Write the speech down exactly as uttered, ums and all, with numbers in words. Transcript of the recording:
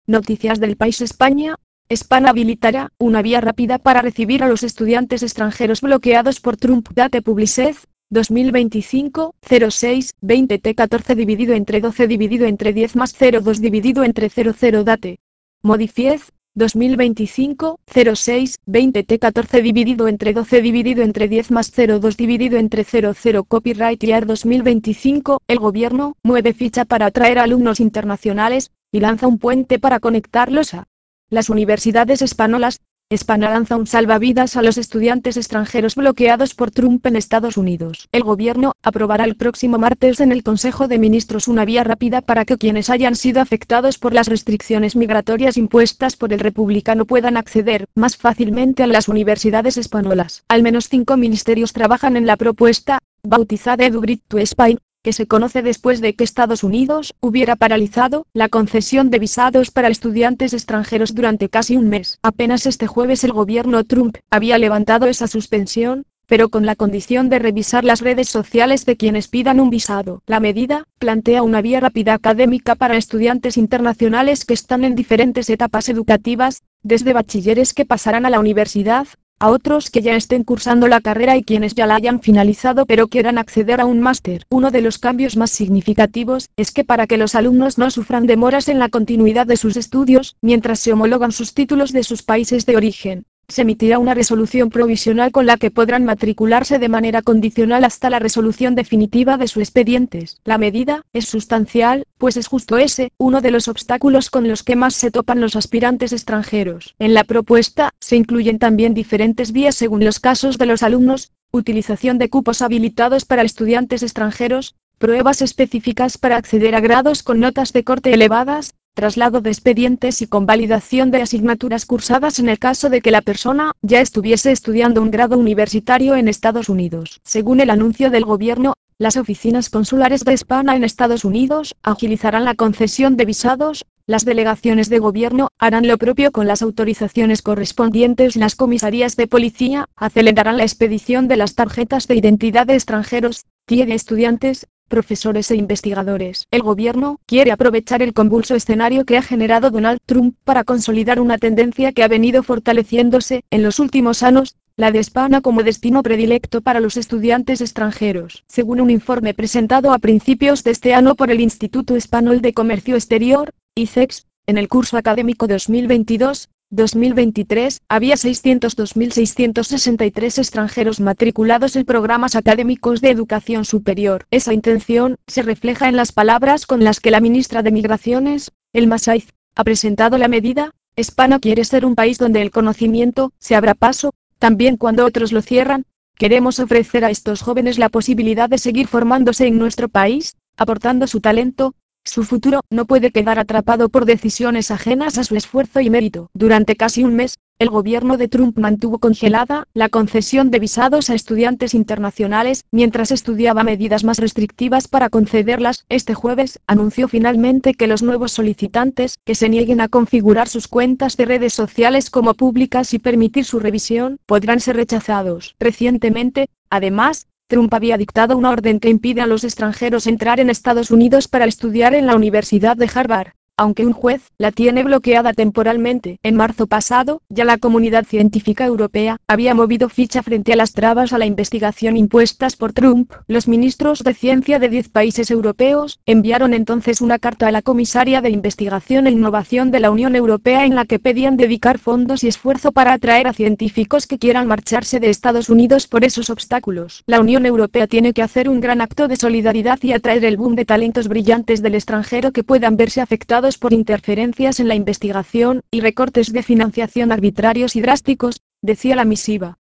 Noticias del País España. España habilitará una vía rápida para recibir a los estudiantes extranjeros bloqueados por Trump. Date Publicez, dos mil veinticinco, cero seis, veinte T catorce dividido entre doce dividido entre diez más cero dos dividido entre cero cero Date. Modifiez, dos mil veinticinco, cero seis, veinte T catorce dividido entre doce dividido entre diez más cero dos dividido entre cero cero Copyright Year dos mil veinticinco. El gobierno mueve ficha para atraer alumnos internacionales y lanza un puente para conectarlos a las universidades españolas. España lanza un salvavidas a los estudiantes extranjeros bloqueados por Trump en Estados Unidos. El gobierno aprobará el próximo martes en el Consejo de Ministros una vía rápida para que quienes hayan sido afectados por las restricciones migratorias impuestas por el republicano puedan acceder más fácilmente a las universidades españolas. Al menos cinco ministerios trabajan en la propuesta, bautizada EduBridge to Spain, que se conoce después de que Estados Unidos hubiera paralizado la concesión de visados para estudiantes extranjeros durante casi un mes. Apenas este jueves el gobierno Trump había levantado esa suspensión, pero con la condición de revisar las redes sociales de quienes pidan un visado. La medida plantea una vía rápida académica para estudiantes internacionales que están en diferentes etapas educativas, desde bachilleres que pasarán a la universidad, a otros que ya estén cursando la carrera y quienes ya la hayan finalizado pero quieran acceder a un máster. Uno de los cambios más significativos es que para que los alumnos no sufran demoras en la continuidad de sus estudios mientras se homologan sus títulos de sus países de origen, se emitirá una resolución provisional con la que podrán matricularse de manera condicional hasta la resolución definitiva de sus expedientes. La medida es sustancial, pues es justo ese, uno de los obstáculos con los que más se topan los aspirantes extranjeros. En la propuesta, se incluyen también diferentes vías según los casos de los alumnos, utilización de cupos habilitados para estudiantes extranjeros, pruebas específicas para acceder a grados con notas de corte elevadas, traslado de expedientes y convalidación de asignaturas cursadas en el caso de que la persona ya estuviese estudiando un grado universitario en Estados Unidos. Según el anuncio del gobierno, las oficinas consulares de España en Estados Unidos agilizarán la concesión de visados, las delegaciones de gobierno harán lo propio con las autorizaciones correspondientes y las comisarías de policía acelerarán la expedición de las tarjetas de identidad de extranjeros, T I E de estudiantes, profesores e investigadores. El gobierno quiere aprovechar el convulso escenario que ha generado Donald Trump para consolidar una tendencia que ha venido fortaleciéndose en los últimos años, la de España como destino predilecto para los estudiantes extranjeros. Según un informe presentado a principios de este año por el Instituto Español de Comercio Exterior, I C E X, en el curso académico dos mil veintidós dos mil veintitrés, había seiscientos dos mil seiscientos sesenta y tres extranjeros matriculados en programas académicos de educación superior. Esa intención se refleja en las palabras con las que la ministra de Migraciones, Elma Saiz, ha presentado la medida. España quiere ser un país donde el conocimiento se abra paso, también cuando otros lo cierran. Queremos ofrecer a estos jóvenes la posibilidad de seguir formándose en nuestro país, aportando su talento. Su futuro no puede quedar atrapado por decisiones ajenas a su esfuerzo y mérito. Durante casi un mes, el gobierno de Trump mantuvo congelada la concesión de visados a estudiantes internacionales, mientras estudiaba medidas más restrictivas para concederlas. Este jueves, anunció finalmente que los nuevos solicitantes, que se nieguen a configurar sus cuentas de redes sociales como públicas y permitir su revisión, podrán ser rechazados. Recientemente, además, Trump había dictado una orden que impide a los extranjeros entrar en Estados Unidos para estudiar en la Universidad de Harvard, aunque un juez la tiene bloqueada temporalmente. En marzo pasado, ya la comunidad científica europea había movido ficha frente a las trabas a la investigación impuestas por Trump. Los ministros de ciencia de diez países europeos enviaron entonces una carta a la comisaria de investigación e innovación de la Unión Europea en la que pedían dedicar fondos y esfuerzo para atraer a científicos que quieran marcharse de Estados Unidos por esos obstáculos. La Unión Europea tiene que hacer un gran acto de solidaridad y atraer el boom de talentos brillantes del extranjero que puedan verse afectados por interferencias en la investigación y recortes de financiación arbitrarios y drásticos, decía la misiva.